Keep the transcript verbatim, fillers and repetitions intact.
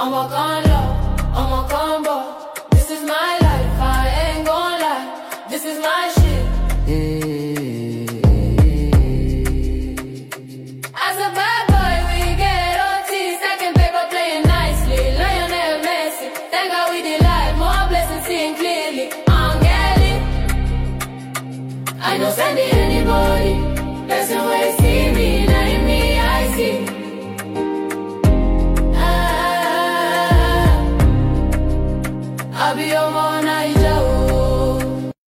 I'm a con low, I'm a combo. This is my life, I ain't gon' lie. This is my shit. As a bad boy, we get O T. Second paper playing nicely. Lionel Messi. Thank God we did life. More blessings seeing clearly. I'm getting. I know sending anybody. Blessing where see